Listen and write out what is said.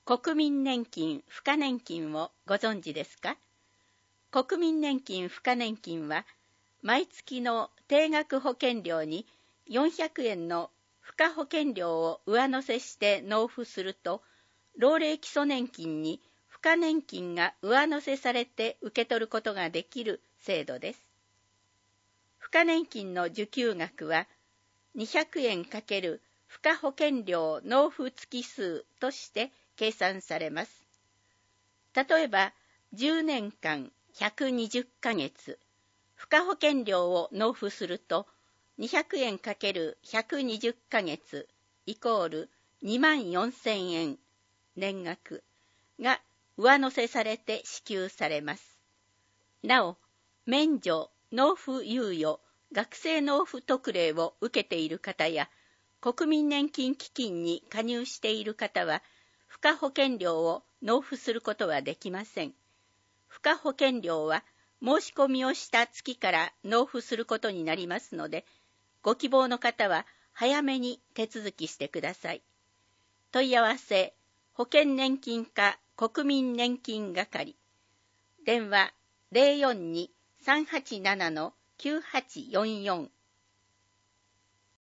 国民年金付加年金をご存知ですか？国民年金付加年金は、毎月の定額保険料に400円の付加保険料を上乗せして納付すると、老齢基礎年金に付加年金が上乗せされて受け取ることができる制度です。付加年金の受給額は、200円×付加保険料納付月数として計算されます。例えば、10年間120ヶ月、付加保険料を納付すると、200円×120ヶ月イコール24,000円年額が上乗せされて支給されます。なお、免除、納付猶予、学生納付特例を受けている方や、国民年金基金に加入している方は、付加保険料を納付することはできません。付加保険料は申し込みをした月から納付することになりますので、ご希望の方は早めに手続きしてください。問い合わせ、保険年金課国民年金係。電話 042-387-9844